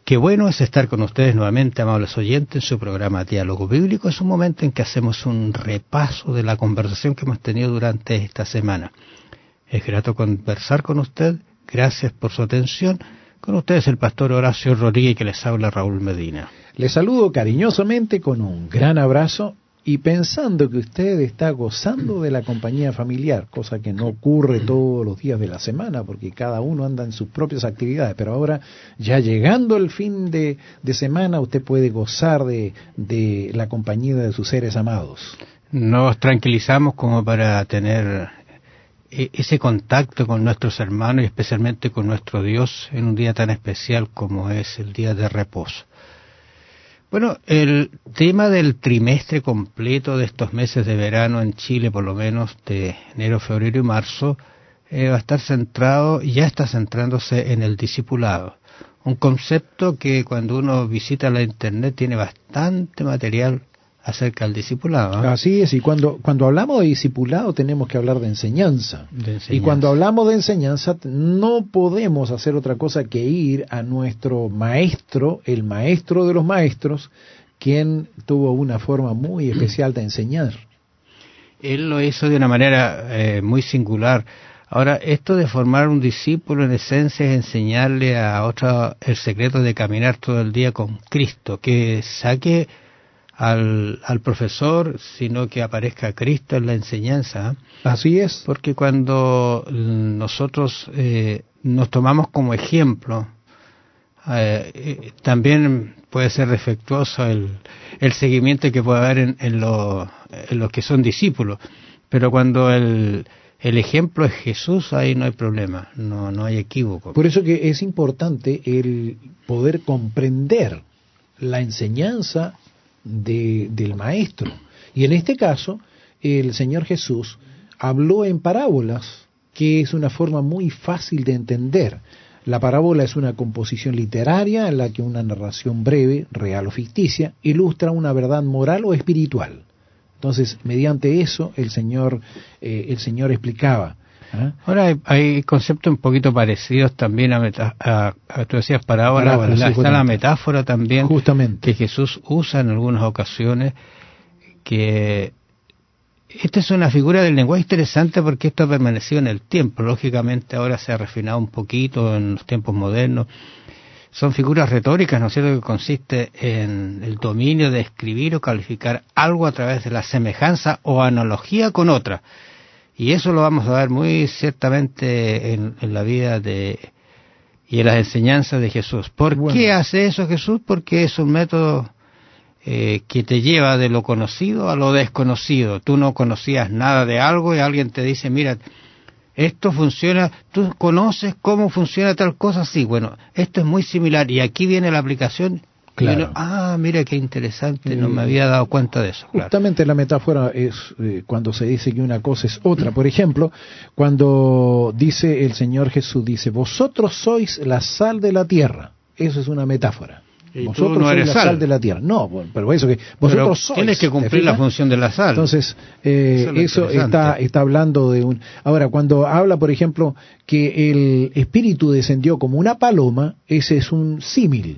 Qué bueno es estar con ustedes nuevamente, amables oyentes, en su programa Diálogo Bíblico. Es un momento en que hacemos un repaso de la conversación que hemos tenido durante esta semana. Es grato conversar con usted. Gracias por su atención. Con ustedes el pastor Horacio Rodríguez, que les habla Raúl Medina. Les saludo cariñosamente con un gran abrazo y pensando que usted está gozando de la compañía familiar, cosa que no ocurre todos los días de la semana porque cada uno anda en sus propias actividades, pero ahora ya llegando el fin de semana usted puede gozar de la compañía de sus seres amados. Nos tranquilizamos como para tener ese contacto con nuestros hermanos y especialmente con nuestro Dios en un día tan especial como es el día de reposo. Bueno, el tema del trimestre completo de estos meses de verano en Chile, por lo menos de enero, febrero y marzo, va a estar centrado, ya está centrándose en el discipulado. Un concepto que cuando uno visita la internet tiene bastante material acerca del discipulado, ¿eh? Así es, y cuando hablamos de discipulado tenemos que hablar de enseñanza. Y cuando hablamos de enseñanza no podemos hacer otra cosa que ir a nuestro maestro, el maestro de los maestros, quien tuvo una forma muy especial de enseñar. Él lo hizo de una manera muy singular. Ahora, esto de formar un discípulo en esencia es enseñarle a otro el secreto de caminar todo el día con Cristo, que saque al profesor, sino que aparezca Cristo en la enseñanza. Así es. Porque cuando nosotros nos tomamos como ejemplo, también puede ser defectuoso el seguimiento que puede haber en los que son discípulos. Pero cuando el ejemplo es Jesús, ahí no hay problema, no hay equívoco. Por eso que es importante el poder comprender la enseñanza del maestro. Y en este caso, el Señor Jesús habló en parábolas, que es una forma muy fácil de entender. La parábola es una composición literaria en la que una narración breve, real o ficticia, ilustra una verdad moral o espiritual. Entonces, mediante eso, el Señor explicaba. Ahora hay conceptos un poquito parecidos también tú decías parábola, está la metáfora también, justamente, que Jesús usa en algunas ocasiones, que esta es una figura del lenguaje interesante porque esto ha permanecido en el tiempo. Lógicamente ahora se ha refinado un poquito en los tiempos modernos. Son figuras retóricas, ¿no es cierto?, que consiste en el dominio de escribir o calificar algo a través de la semejanza o analogía con otra. Y eso lo vamos a ver muy ciertamente en la vida y en las enseñanzas de Jesús. ¿Por qué hace eso Jesús? Porque es un método que te lleva de lo conocido a lo desconocido. Tú no conocías nada de algo y alguien te dice, mira, esto funciona, ¿tú conoces cómo funciona tal cosa? Sí, bueno, esto es muy similar y aquí viene la aplicación. Claro. Mira qué interesante, no me había dado cuenta de eso. Claro. Justamente la metáfora es cuando se dice que una cosa es otra. Por ejemplo, cuando dice el Señor Jesús, dice, vosotros sois la sal de la tierra. Eso es una metáfora. Y vosotros tú no eres sois la sal de la tierra. No, pero eso que vosotros sois. Tienes que cumplir la función de la sal. Entonces, eso está hablando de un... Ahora, cuando habla, por ejemplo, que el Espíritu descendió como una paloma, ese es un símil.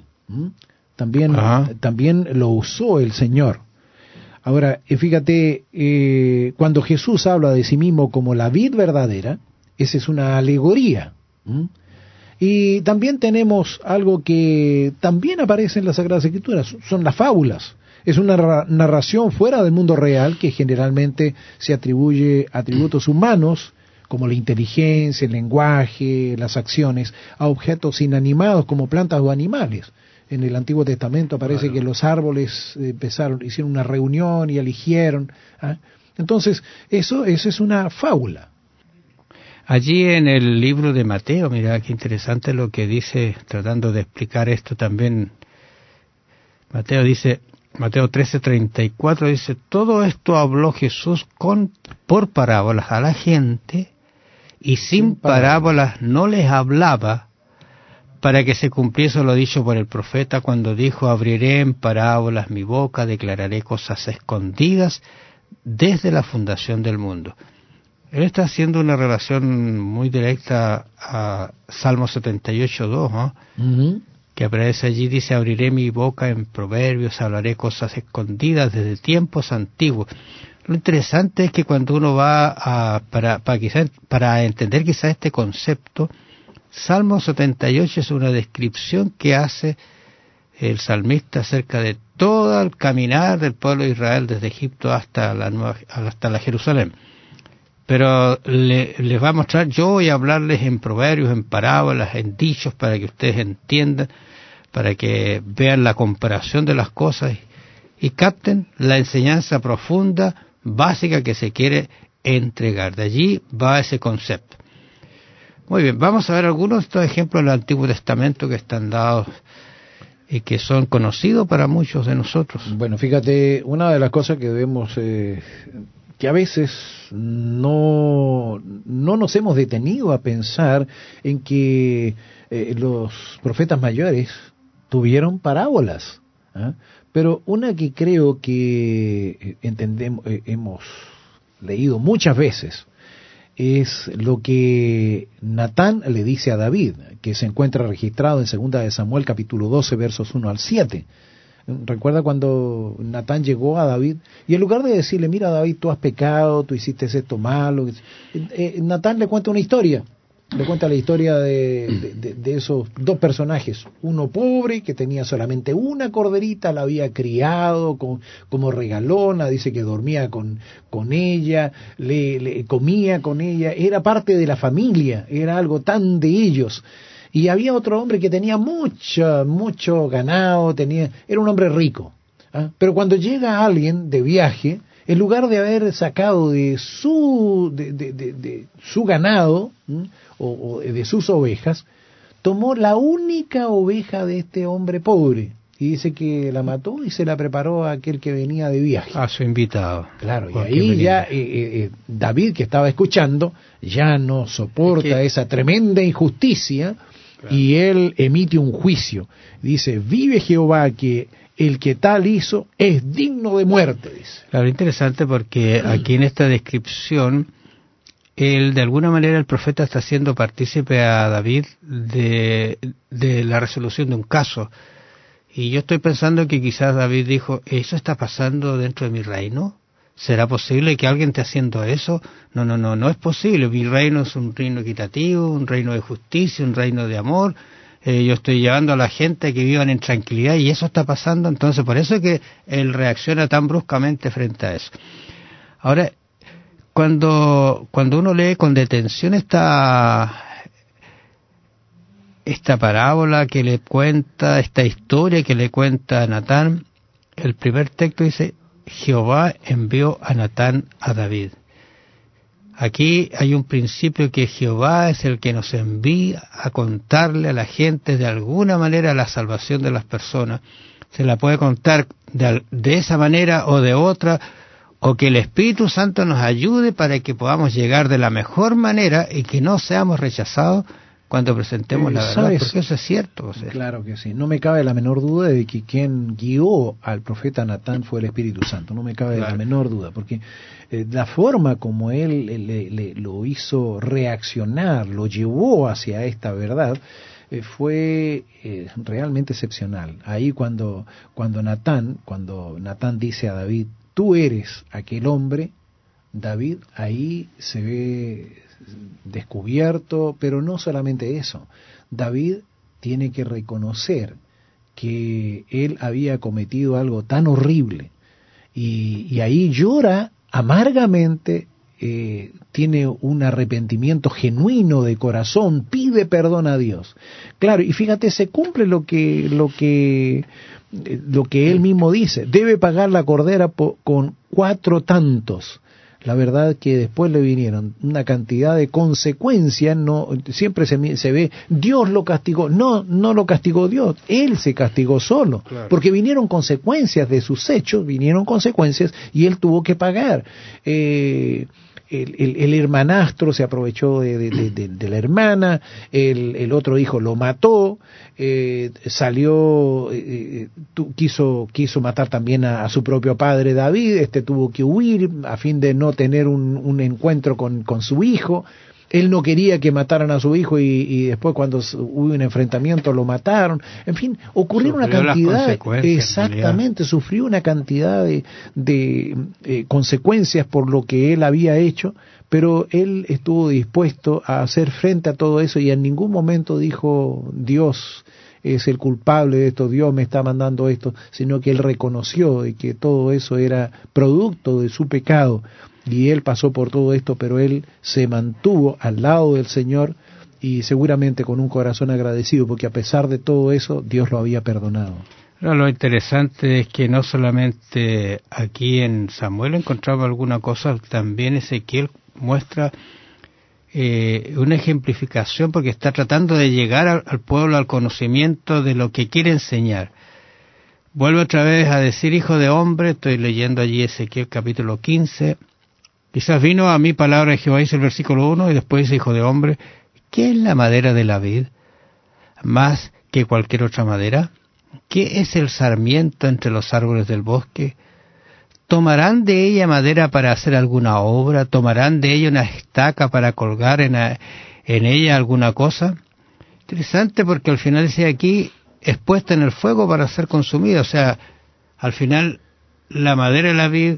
También lo usó el Señor. Ahora, fíjate, cuando Jesús habla de sí mismo como la vid verdadera, esa es una alegoría. Y también tenemos algo que también aparece en las Sagradas Escrituras, son las fábulas. Es una narración fuera del mundo real que generalmente se atribuye atributos humanos, como la inteligencia, el lenguaje, las acciones, a objetos inanimados como plantas o animales. En el Antiguo Testamento aparece que los árboles hicieron una reunión y eligieron. Entonces, eso es una fábula. Allí en el libro de Mateo, mira qué interesante lo que dice, tratando de explicar esto también. Mateo 13:34 dice, todo esto habló Jesús por parábolas a la gente, y sin parábolas no les hablaba, para que se cumpliese lo dicho por el profeta cuando dijo, abriré en parábolas mi boca, declararé cosas escondidas desde la fundación del mundo. Él está haciendo una relación muy directa a Salmo 78:2, ¿no? que aparece allí, dice: abriré mi boca en proverbios, hablaré cosas escondidas desde tiempos antiguos. Lo interesante es que cuando uno va para entender quizás este concepto, Salmo 78 es una descripción que hace el salmista acerca de todo el caminar del pueblo de Israel desde Egipto hasta la Jerusalén. Pero les va a mostrar, yo voy a hablarles en proverbios, en parábolas, en dichos, para que ustedes entiendan, para que vean la comparación de las cosas y capten la enseñanza profunda, básica que se quiere entregar. De allí va ese concepto. Muy bien, vamos a ver algunos de estos ejemplos del Antiguo Testamento que están dados y que son conocidos para muchos de nosotros. Bueno, fíjate, una de las cosas que debemos, que a veces no nos hemos detenido a pensar en que los profetas mayores tuvieron parábolas, ¿eh? Pero una que creo que hemos leído muchas veces, es lo que Natán le dice a David, que se encuentra registrado en 2 de Samuel capítulo 12 versos 1 al 7. Recuerda cuando Natán llegó a David y en lugar de decirle: mira, David, tú has pecado, tú hiciste esto malo, Natán le cuenta una historia. Le cuenta la historia de esos dos personajes, uno pobre que tenía solamente una corderita, la había criado como regalona, dice que dormía con ella, le comía con ella, era parte de la familia, era algo tan de ellos. Y había otro hombre que tenía mucho ganado, era un hombre rico, ¿ah? Pero cuando llega alguien de viaje, en lugar de haber sacado de su ganado, ¿m?, o de sus ovejas, tomó la única oveja de este hombre pobre y dice que la mató y se la preparó a aquel que venía de viaje. A su invitado. Claro, y ahí ya David, que estaba escuchando, ya no soporta esa tremenda injusticia, claro, y él emite un juicio. Dice: vive Jehová, que el que tal hizo es digno de muerte, dice. Claro, interesante porque aquí en esta descripción, de alguna manera el profeta está haciendo partícipe a David de la resolución de un caso. Y yo estoy pensando que quizás David dijo: ¿eso está pasando dentro de mi reino? ¿Será posible que alguien esté haciendo eso? No es posible. Mi reino es un reino equitativo, un reino de justicia, un reino de amor. Yo estoy llevando a la gente a que vivan en tranquilidad y eso está pasando. Entonces, por eso es que él reacciona tan bruscamente frente a eso. Ahora, cuando uno lee con detención esta parábola que le cuenta, esta historia que le cuenta Natán, el primer texto dice: Jehová envió a Natán a David. Aquí hay un principio, que Jehová es el que nos envía a contarle a la gente de alguna manera la salvación de las personas. Se la puede contar de esa manera o de otra, o que el Espíritu Santo nos ayude para que podamos llegar de la mejor manera y que no seamos rechazados cuando presentemos la verdad, porque eso es cierto. Claro que sí, no me cabe la menor duda de que quien guió al profeta Natán fue el Espíritu Santo, no me cabe la menor duda, porque la forma como él lo hizo reaccionar, lo llevó hacia esta verdad, fue realmente excepcional. Ahí cuando Natán dice a David: tú eres aquel hombre, David ahí se ve descubierto, pero no solamente eso. David tiene que reconocer que él había cometido algo tan horrible y ahí llora amargamente, tiene un arrepentimiento genuino de corazón, pide perdón a Dios. Claro, y fíjate, se cumple lo que él mismo dice: debe pagar la cordera con 4 tantos. La verdad que después le vinieron una cantidad de consecuencias, no siempre se ve, Dios lo castigó. No lo castigó Dios, él se castigó solo, claro, porque vinieron consecuencias de sus hechos, y él tuvo que pagar. El hermanastro se aprovechó de la hermana, el otro hijo lo mató, quiso matar también a su propio padre David, tuvo que huir a fin de no tener un encuentro con su hijo. él no quería que mataran a su hijo y después cuando hubo un enfrentamiento lo mataron. En fin, ocurrieron una cantidad, exactamente, sufrió una cantidad de consecuencias por lo que él había hecho, pero él estuvo dispuesto a hacer frente a todo eso y en ningún momento dijo, Dios es el culpable de esto, Dios me está mandando esto, sino que él reconoció de que todo eso era producto de su pecado y él pasó por todo esto, pero él se mantuvo al lado del Señor y seguramente con un corazón agradecido, porque a pesar de todo eso, Dios lo había perdonado. No, lo interesante es que no solamente aquí en Samuel encontraba alguna cosa, también Ezequiel muestra una ejemplificación, porque está tratando de llegar al pueblo al conocimiento de lo que quiere enseñar. Vuelve otra vez a decir, hijo de hombre, estoy leyendo allí Ezequiel capítulo 15, quizás vino a mí palabra de Jehová, dice el versículo 1, y después dice, hijo de hombre, ¿qué es la madera de la vid? Más que cualquier otra madera. ¿Qué es el sarmiento entre los árboles del bosque? ¿Tomarán de ella madera para hacer alguna obra? ¿Tomarán de ella una estaca para colgar en ella alguna cosa? Interesante, porque al final dice aquí, es puesta en el fuego para ser consumida. O sea, al final la madera de la vid,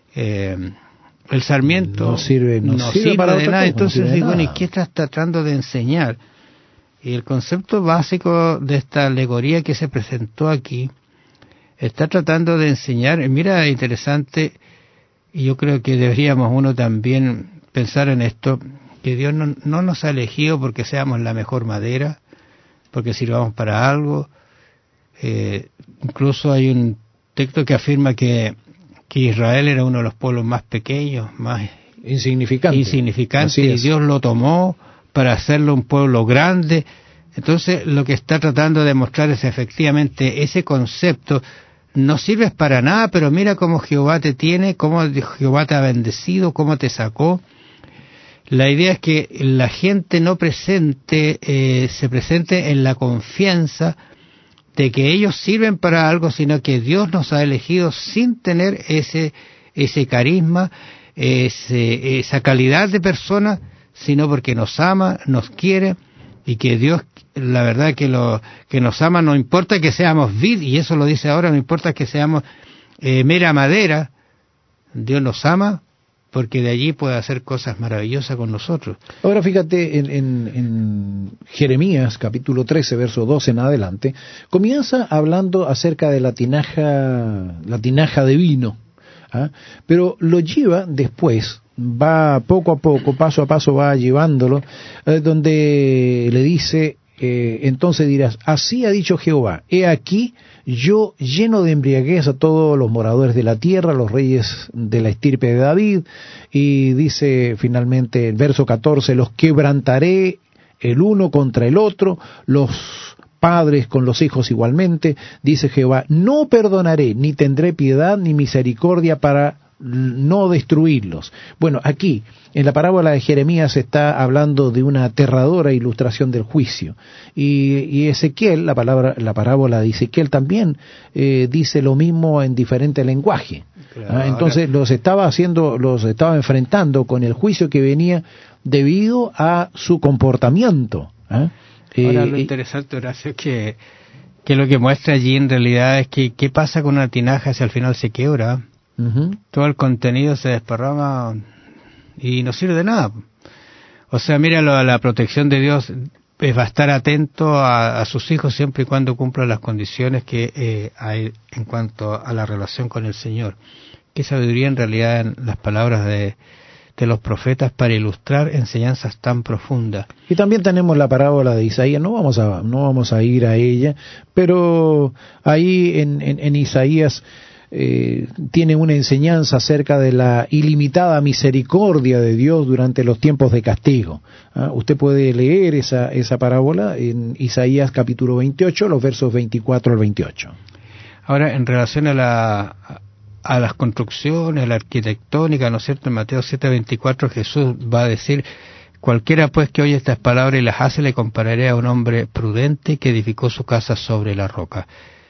el sarmiento no sirve para de nada. Entonces digo, bueno, ¿y qué estás tratando de enseñar? Y el concepto básico de esta alegoría que se presentó aquí está tratando de enseñar, mira, interesante, y yo creo que deberíamos uno también pensar en esto, que Dios no nos ha elegido porque seamos la mejor madera, porque sirvamos para algo. Incluso hay un texto que afirma que Israel era uno de los pueblos más pequeños, más insignificante, y Dios lo tomó para hacerlo un pueblo grande. Entonces lo que está tratando de demostrar es efectivamente ese concepto. No sirves para nada, pero mira cómo Jehová te tiene, cómo Jehová te ha bendecido, cómo te sacó. La idea es que la gente no se presente en la confianza de que ellos sirven para algo, sino que Dios nos ha elegido sin tener ese carisma, esa calidad de persona, sino porque nos ama, nos quiere, y que Dios, la verdad que nos ama, no importa que seamos vid, y eso lo dice ahora, no importa que seamos mera madera, Dios nos ama, porque de allí puede hacer cosas maravillosas con nosotros. Ahora fíjate, en Jeremías capítulo 13, verso 12 en adelante, comienza hablando acerca de la tinaja de vino, ¿ah? Pero lo lleva después, va poco a poco, paso a paso va llevándolo, donde le dice, entonces dirás, así ha dicho Jehová, he aquí, yo lleno de embriaguez a todos los moradores de la tierra, los reyes de la estirpe de David, y dice finalmente el verso 14, los quebrantaré el uno contra el otro, los padres con los hijos igualmente, dice Jehová, no perdonaré, ni tendré piedad ni misericordia para no destruirlos. Bueno, aquí, en la parábola de Jeremías se está hablando de una aterradora ilustración del juicio. Y Ezequiel, la parábola de Ezequiel también dice lo mismo en diferente lenguaje. Claro, entonces los estaba enfrentando con el juicio que venía debido a su comportamiento. Ahora lo interesante, Horacio, es que lo que muestra allí en realidad es que qué pasa con una tinaja si al final se quiebra. Uh-huh. Todo el contenido se desparrama y no sirve de nada. O sea, mira, la protección de Dios va a estar atento a sus hijos siempre y cuando cumplan las condiciones que hay en cuanto a la relación con el Señor. Qué sabiduría en realidad en las palabras de los profetas para ilustrar enseñanzas tan profundas. Y también tenemos la parábola de Isaías, no vamos a ir a ella, pero ahí en Isaías tiene una enseñanza acerca de la ilimitada misericordia de Dios durante los tiempos de castigo. Usted puede leer esa parábola en Isaías capítulo 28, los versos 24 al 28. Ahora, en relación a las construcciones, a la arquitectónica, ¿no es cierto? En Mateo 7:24 Jesús va a decir, cualquiera pues que oye estas palabras y las hace, le compararé a un hombre prudente que edificó su casa sobre la roca.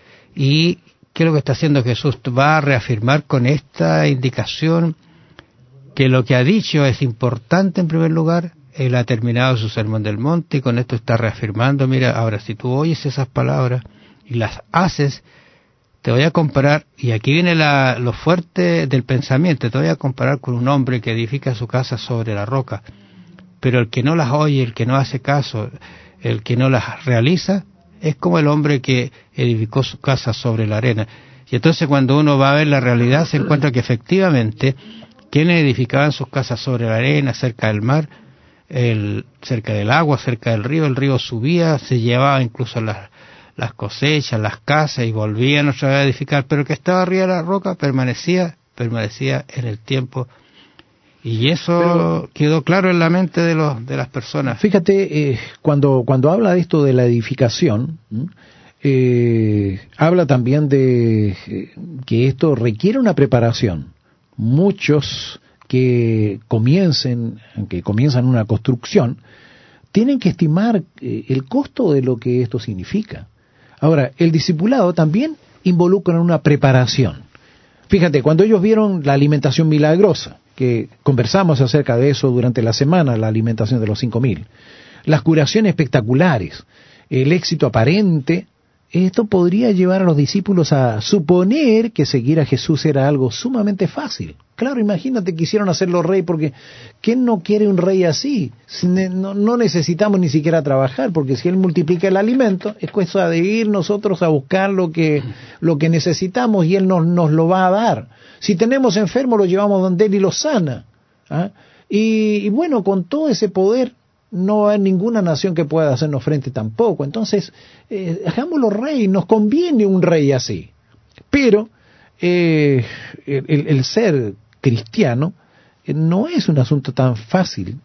Y ¿qué es lo que está haciendo Jesús? Va a reafirmar con esta indicación que lo que ha dicho es importante en primer lugar, Él ha terminado su sermón del monte y con esto está reafirmando, mira, ahora si tú oyes esas palabras y las haces, te voy a comparar, y aquí viene lo fuerte del pensamiento, te voy a comparar con un hombre que edifica su casa sobre la roca, pero el que no las oye, el que no hace caso, el que no las realiza, es como el hombre que edificó su casa sobre la arena. Y entonces cuando uno va a ver la realidad se encuentra que efectivamente quienes edificaban sus casas sobre la arena, cerca del mar, cerca del agua, cerca del río, el río subía, se llevaba incluso las cosechas, las casas y volvían otra vez a edificar, pero el que estaba arriba de la roca permanecía en el tiempo. Y eso quedó claro en la mente de las personas. Fíjate, cuando habla de esto de la edificación, habla también de que esto requiere una preparación. Muchos que comienzan una construcción tienen que estimar el costo de lo que esto significa. Ahora, el discipulado también involucra una preparación. Fíjate, cuando ellos vieron la alimentación milagrosa, que conversamos acerca de eso durante la semana, la alimentación de los 5.000, las curaciones espectaculares, el éxito aparente, esto podría llevar a los discípulos a suponer que seguir a Jesús era algo sumamente fácil. Claro, imagínate, quisieron hacerlo rey, porque ¿quién no quiere un rey así? No necesitamos ni siquiera trabajar, porque si Él multiplica el alimento, es cosa de ir nosotros a buscar lo que necesitamos y Él nos lo va a dar. Si tenemos enfermo, lo llevamos donde Él y lo sana. ¿Ah? Y bueno, con todo ese poder, no hay ninguna nación que pueda hacernos frente tampoco. Entonces, hagámoslo rey, nos conviene un rey así. Pero el ser cristiano no es un asunto tan fácil.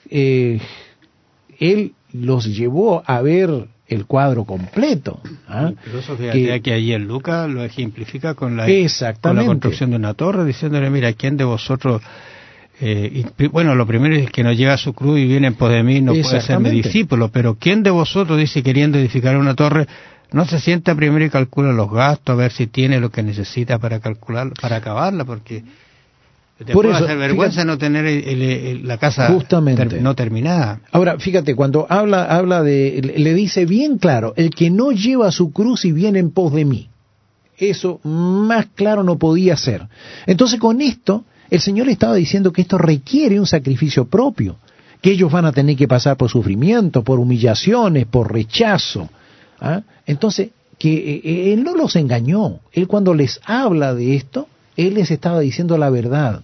Él los llevó a ver el cuadro completo. ¿Ah? Incluso fíjate que allí en Lucas lo ejemplifica con la construcción de una torre, diciéndole, mira, ¿quién de vosotros... bueno, lo primero es que no lleva su cruz y viene en pos de mí, no puede ser mi discípulo, pero ¿quién de vosotros, dice, queriendo edificar una torre, no se sienta primero y calcula los gastos, a ver si tiene lo que necesita para acabarla? Porque te puede hacer vergüenza no tener la casa no terminada. Ahora, fíjate, cuando habla le dice bien claro, el que no lleva su cruz y viene en pos de mí. Eso más claro no podía ser. Entonces, con esto, el Señor le estaba diciendo que esto requiere un sacrificio propio, que ellos van a tener que pasar por sufrimiento, por humillaciones, por rechazo. ¿Ah? Entonces, que Él no los engañó. Él cuando les habla de esto, Él les estaba diciendo la verdad.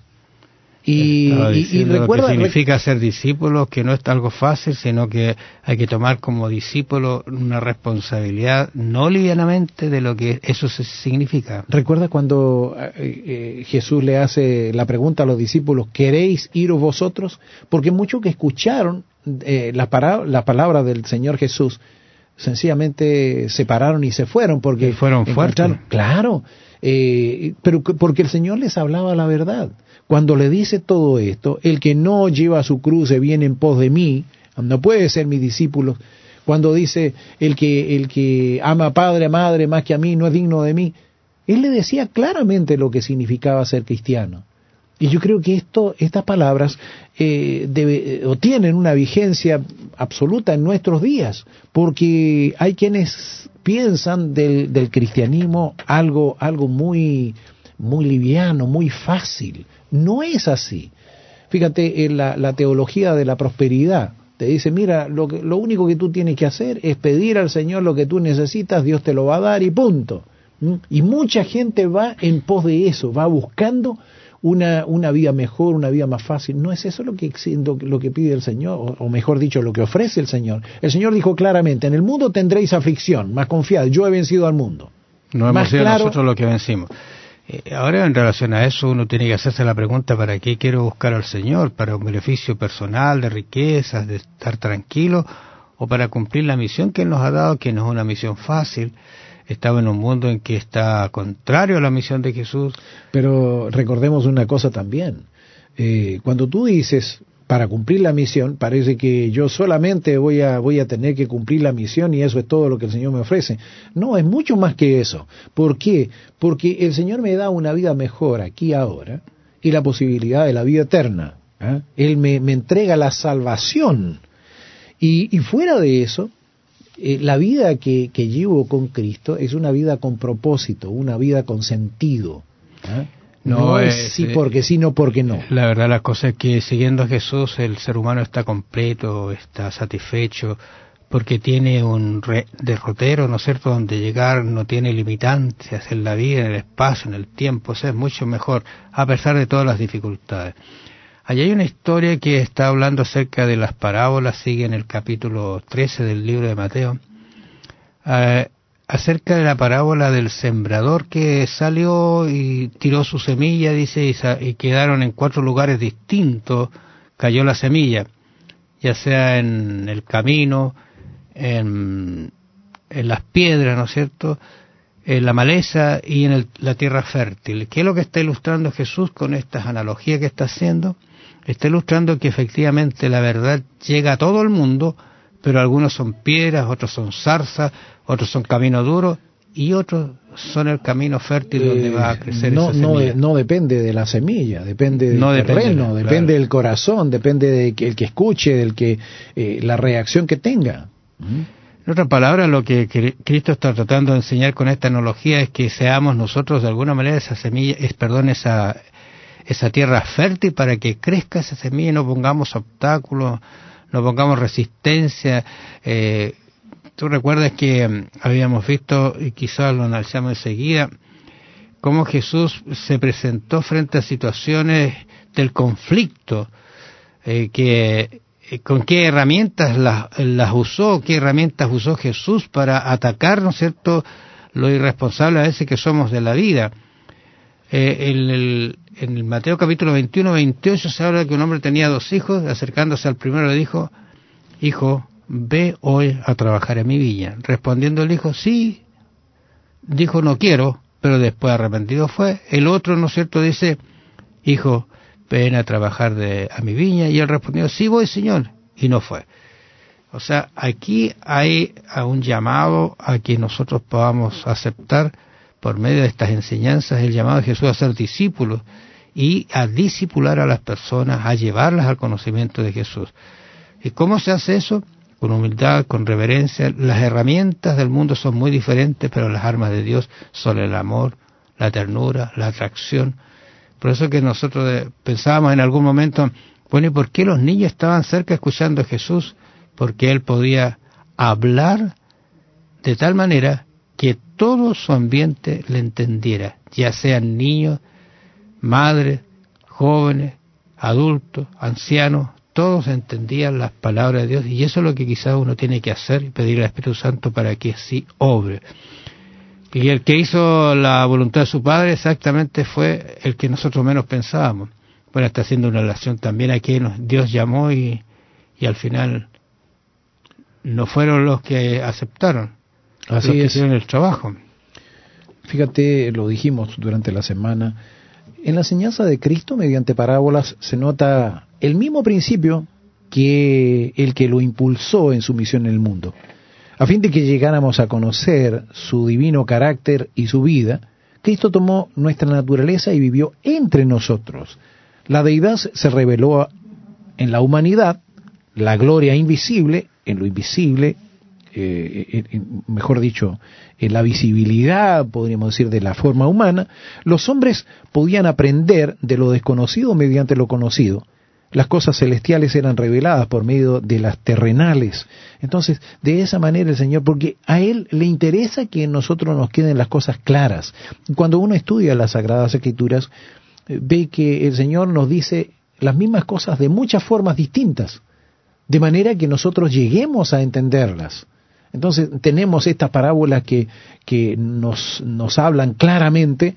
Y recuerda, lo que significa ser discípulos, que no es algo fácil, sino que hay que tomar como discípulo una responsabilidad no livianamente de lo que eso significa. Recuerda cuando Jesús le hace la pregunta a los discípulos, ¿queréis iros vosotros? Porque muchos que escucharon la palabra del Señor Jesús sencillamente se pararon y se fueron porque fueron fuertes. Claro, pero porque el Señor les hablaba la verdad. Cuando le dice todo esto, el que no lleva su cruz y viene en pos de mí, no puede ser mi discípulo. Cuando dice el que ama a padre, a madre más que a mí, no es digno de mí, Él le decía claramente lo que significaba ser cristiano. Y yo creo que estas palabras tienen una vigencia absoluta en nuestros días, porque hay quienes piensan del cristianismo algo muy, muy liviano, muy fácil. No es así. Fíjate, en la teología de la prosperidad te dice, mira, lo único que tú tienes que hacer es pedir al Señor lo que tú necesitas, Dios te lo va a dar y punto. Y mucha gente va en pos de eso, va buscando una vida mejor, una vida más fácil. No es eso lo que pide el Señor, o mejor dicho, lo que ofrece el Señor. El Señor dijo claramente, en el mundo tendréis aflicción, mas confiad, yo he vencido al mundo. No hemos sido nosotros los que vencimos. Ahora, en relación a eso, uno tiene que hacerse la pregunta, ¿para qué quiero buscar al Señor? ¿Para un beneficio personal, de riquezas, de estar tranquilo? ¿O para cumplir la misión que Él nos ha dado, que no es una misión fácil? Estaba en un mundo en que está contrario a la misión de Jesús. Pero recordemos una cosa también. Cuando tú dices, para cumplir la misión, parece que yo solamente voy a tener que cumplir la misión y eso es todo lo que el Señor me ofrece. No, es mucho más que eso. ¿Por qué? Porque el Señor me da una vida mejor aquí ahora y la posibilidad de la vida eterna. Él me entrega la salvación. Y fuera de eso, la vida que llevo con Cristo es una vida con propósito, una vida con sentido. No es sí porque sí, no porque no. La verdad, la cosa es que siguiendo a Jesús el ser humano está completo, está satisfecho, porque tiene un derrotero, ¿no es cierto?, donde llegar, no tiene limitantes en la vida, en el espacio, en el tiempo, o sea, es mucho mejor, a pesar de todas las dificultades. Allí hay una historia que está hablando acerca de las parábolas, sigue en el capítulo 13 del libro de Mateo, acerca de la parábola del sembrador que salió y tiró su semilla, dice, y quedaron en 4 lugares distintos, cayó la semilla, ya sea en el camino, en las piedras, ¿no es cierto?, en la maleza y en la tierra fértil. ¿Qué es lo que está ilustrando Jesús con estas analogías que está haciendo? Está ilustrando que efectivamente la verdad llega a todo el mundo, pero algunos son piedras, otros son zarzas, otros son camino duro y otros son el camino fértil donde va a crecer esa semilla. No depende de la semilla, depende del terreno, depende del corazón, depende del que escuche, del que la reacción que tenga. En otras palabras, lo que Cristo está tratando de enseñar con esta analogía es que seamos nosotros de alguna manera esa semilla, esa tierra fértil para que crezca esa semilla y no pongamos obstáculos, no pongamos resistencia. Tú recuerdas que habíamos visto, y quizás lo analizamos enseguida, cómo Jesús se presentó frente a situaciones del conflicto, con qué herramientas las usó, qué herramientas usó Jesús para atacar, ¿no es cierto?, lo irresponsable a veces que somos de la vida. En el Mateo capítulo 21-28 se habla de que un hombre tenía 2 hijos, acercándose al primero le dijo, hijo, ve hoy a trabajar en mi viña. Respondiendo el hijo, sí, dijo no quiero, pero después arrepentido fue. El otro, ¿no es cierto?, dice, hijo, ven a trabajar a mi viña, y él respondió, sí voy, Señor, y no fue. O sea, aquí hay un llamado a que nosotros podamos aceptar por medio de estas enseñanzas el llamado de Jesús a ser discípulos y a discipular a las personas, a llevarlas al conocimiento de Jesús. ¿Y cómo se hace eso? Con humildad, con reverencia. Las herramientas del mundo son muy diferentes, pero las armas de Dios son el amor, la ternura, la atracción. Por eso que nosotros pensábamos en algún momento, bueno, ¿y por qué los niños estaban cerca escuchando a Jesús? Porque Él podía hablar de tal manera que todo su ambiente le entendiera, ya sean niños, madres, jóvenes, adultos, ancianos, todos entendían las palabras de Dios, y eso es lo que quizás uno tiene que hacer y pedir al Espíritu Santo para que así obre. Y el que hizo la voluntad de su Padre exactamente fue el que nosotros menos pensábamos. Bueno, está haciendo una relación también a quien Dios llamó y al final no fueron los que aceptaron, los que hicieron el trabajo. Fíjate, lo dijimos durante la semana, en la enseñanza de Cristo mediante parábolas se nota el mismo principio que el que lo impulsó en su misión en el mundo. A fin de que llegáramos a conocer su divino carácter y su vida, Cristo tomó nuestra naturaleza y vivió entre nosotros. La deidad se reveló en la humanidad, la gloria invisible en lo invisible, mejor dicho, en la visibilidad, podríamos decir, de la forma humana. Los hombres podían aprender de lo desconocido mediante lo conocido. Las cosas celestiales eran reveladas por medio de las terrenales. Entonces, de esa manera el Señor, porque a Él le interesa que en nosotros nos queden las cosas claras. Cuando uno estudia las Sagradas Escrituras, ve que el Señor nos dice las mismas cosas de muchas formas distintas, de manera que nosotros lleguemos a entenderlas. Entonces, tenemos estas parábolas que nos hablan claramente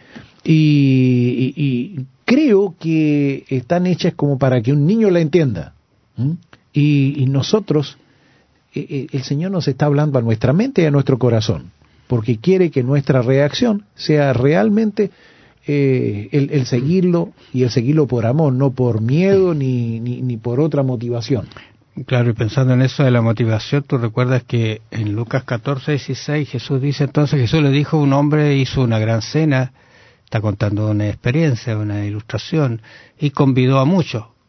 y creo que están hechas como para que un niño la entienda. Y nosotros, el Señor nos está hablando a nuestra mente y a nuestro corazón, porque quiere que nuestra reacción sea realmente el seguirlo, y el seguirlo por amor, no por miedo ni por otra motivación. Claro, y pensando en eso de la motivación, tú recuerdas que en Lucas 14:16 Jesús dice, entonces Jesús le dijo, un hombre hizo una gran cena, está contando una experiencia, una ilustración, y convidó a muchos.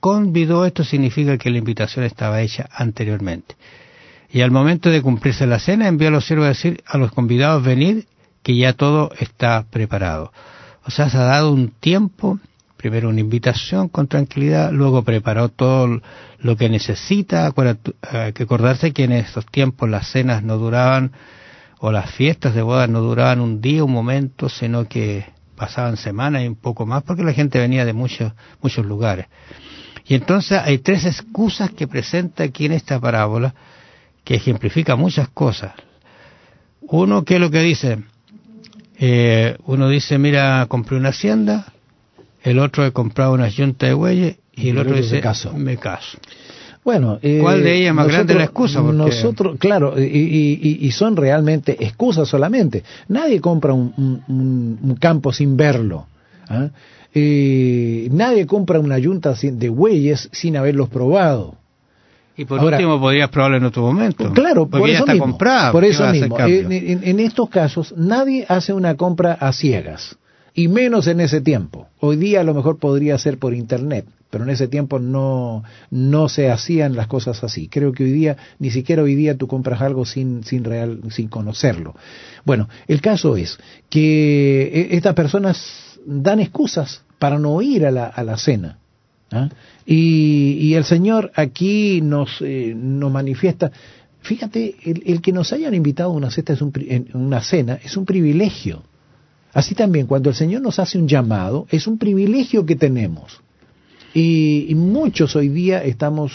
convidó, esto significa que la invitación estaba hecha anteriormente. Y al momento de cumplirse la cena, envió a los siervos a decir a los convidados: venid, que ya todo está preparado. O sea, se ha dado un tiempo, primero una invitación con tranquilidad, luego preparó todo lo que necesita. Hay que acordarse que en esos tiempos las cenas no duraban, o las fiestas de bodas no duraban un día, un momento, sino que pasaban semanas y un poco más, porque la gente venía de muchos lugares. Y entonces hay tres excusas que presenta aquí en esta parábola, que ejemplifica muchas cosas. Uno, ¿qué es lo que dice? Uno dice: mira, compré una hacienda. El otro, he comprado una yunta de bueyes. Y el otro dice: me caso. Bueno, ¿cuál de ellas es más grande la excusa? Porque nosotros, claro, y son realmente excusas solamente. Nadie compra un campo sin verlo. ¿Ah? Nadie compra una yunta de bueyes sin haberlos probado. Y por último podrías probarlo en otro momento. Claro, por eso está mismo. Comprada, por eso mismo. En estos casos, nadie hace una compra a ciegas. Y menos en ese tiempo. Hoy día a lo mejor podría ser por internet, pero en ese tiempo no se hacían las cosas así. Creo que hoy día, ni siquiera hoy día tú compras algo sin conocerlo. Bueno, el caso es que estas personas dan excusas para no ir a la cena. ¿Ah? Y el Señor aquí nos manifiesta. Fíjate, el que nos hayan invitado a una cena es un privilegio. Así también, cuando el Señor nos hace un llamado, es un privilegio que tenemos. Y muchos hoy día estamos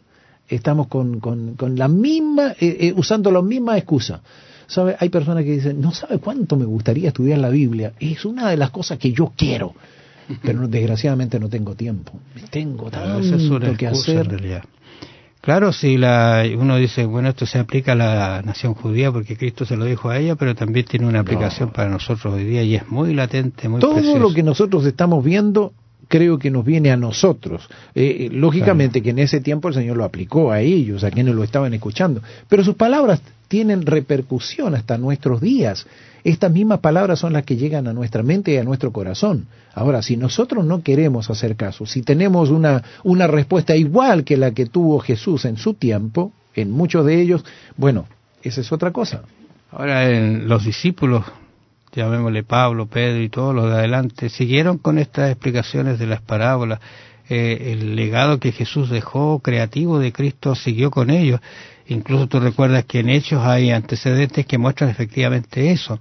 con la misma, usando la misma excusa. ¿Sabe? Hay personas que dicen: no sabe cuánto me gustaría estudiar la Biblia, es una de las cosas que yo quiero, pero desgraciadamente no tengo tiempo. Tengo tanto que hacer. En realidad. Claro, si uno dice, bueno, esto se aplica a la nación judía porque Cristo se lo dijo a ella, pero también tiene una aplicación para nosotros hoy día, y es muy latente, muy precioso. Todo lo que nosotros estamos viendo, creo que nos viene a nosotros. Lógicamente que en ese tiempo el Señor lo aplicó a ellos, a quienes lo estaban escuchando, pero sus palabras tienen repercusión hasta nuestros días. Estas mismas palabras son las que llegan a nuestra mente y a nuestro corazón. Ahora, si nosotros no queremos hacer caso, si tenemos una respuesta igual que la que tuvo Jesús en su tiempo, en muchos de ellos, bueno, esa es otra cosa. Ahora, los discípulos, llamémosle Pablo, Pedro y todos los de adelante, siguieron con estas explicaciones de las parábolas. El legado que Jesús dejó creativo de Cristo siguió con ellos. Incluso tú recuerdas que en Hechos hay antecedentes que muestran efectivamente eso.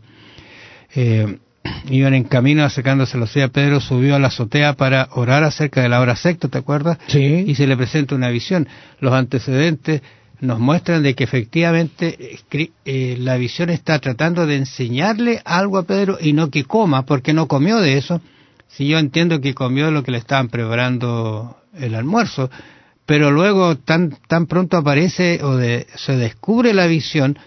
Iban en camino acercándose los días, Pedro subió a la azotea para orar acerca de la hora sexta, ¿te acuerdas? Sí. Y se le presenta una visión. Los antecedentes nos muestran de que efectivamente la visión está tratando de enseñarle algo a Pedro, y no que coma, porque no comió de eso. Si yo entiendo que comió lo que le estaban preparando el almuerzo, pero luego tan pronto aparece se descubre la visión,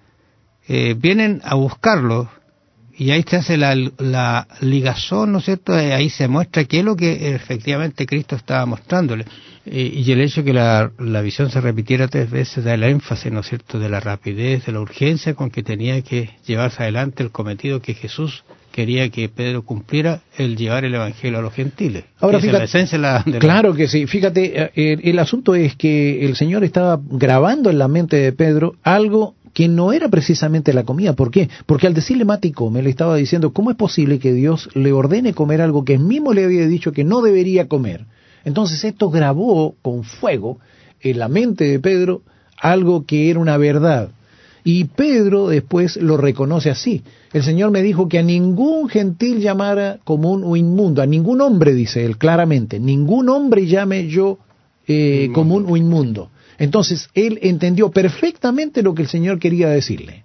vienen a buscarlo, y ahí se hace la ligazón, ¿no es cierto? Ahí se muestra qué es lo que efectivamente Cristo estaba mostrándole. Y el hecho de que la visión se repitiera 3 veces da el énfasis, ¿no es cierto?, de la rapidez, de la urgencia con que tenía que llevarse adelante el cometido que Jesús quería que Pedro cumpliera, el llevar el Evangelio a los gentiles. Ahora, fíjate, la esencia claro que sí. Fíjate, el asunto es que el Señor estaba grabando en la mente de Pedro algo que no era precisamente la comida. ¿Por qué? Porque al decirle mate y come, le estaba diciendo: ¿cómo es posible que Dios le ordene comer algo que él mismo le había dicho que no debería comer? Entonces esto grabó con fuego en la mente de Pedro algo que era una verdad. Y Pedro después lo reconoce así. El Señor me dijo que a ningún gentil llamara común o inmundo, a ningún hombre, dice él claramente, ningún hombre llame yo común o inmundo. Entonces él entendió perfectamente lo que el Señor quería decirle.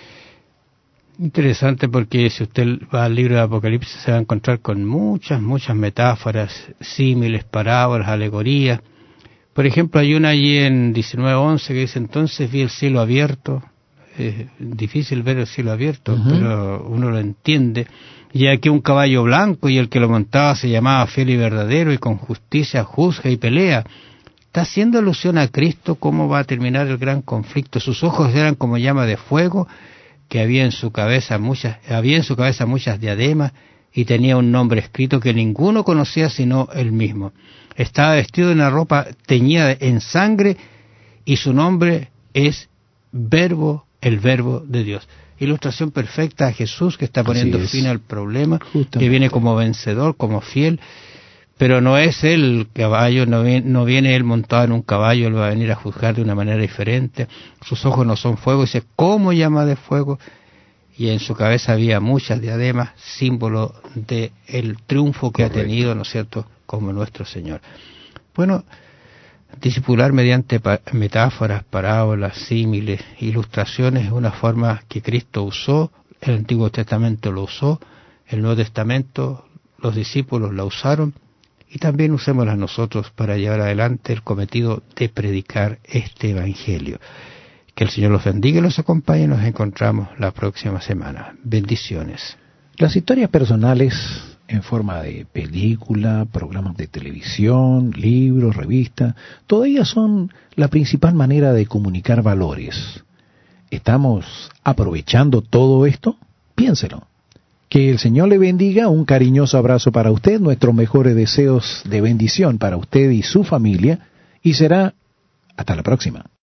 Interesante, porque si usted va al libro de Apocalipsis se va a encontrar con muchas metáforas, símiles, parábolas, alegorías. Por ejemplo, hay una allí en 19:11 que dice: entonces vi el cielo abierto. Es difícil ver el cielo abierto, pero uno lo entiende. Y aquí un caballo blanco, y el que lo montaba se llamaba Fiel y Verdadero, y con justicia juzga y pelea. Está haciendo alusión a Cristo, cómo va a terminar el gran conflicto. Sus ojos eran como llama de fuego, que había en su cabeza muchas diademas, y tenía un nombre escrito que ninguno conocía sino él mismo. Estaba vestido de una ropa teñida en sangre y su nombre es Verbo, el Verbo de Dios. Ilustración perfecta a Jesús, que está poniendo fin al problema, que viene como vencedor, como fiel, pero no es él el caballo, no viene él montado en un caballo, él va a venir a juzgar de una manera diferente. Sus ojos no son fuego, dice, ¿cómo llama de fuego? Y en su cabeza había muchas diademas, símbolo de el triunfo que ha tenido, ¿no es cierto?, como nuestro Señor. Bueno, discipular mediante metáforas, parábolas, símiles, ilustraciones es una forma que Cristo usó, el Antiguo Testamento lo usó, el Nuevo Testamento los discípulos la usaron, y también usémoslas nosotros para llevar adelante el cometido de predicar este Evangelio. Que el Señor los bendiga y los acompañe. Nos encontramos la próxima semana. Bendiciones. Las historias personales en forma de película, programas de televisión, libros, revistas, todas ellas son la principal manera de comunicar valores. ¿Estamos aprovechando todo esto? Piénselo. Que el Señor le bendiga, un cariñoso abrazo para usted, nuestros mejores deseos de bendición para usted y su familia, y será hasta la próxima.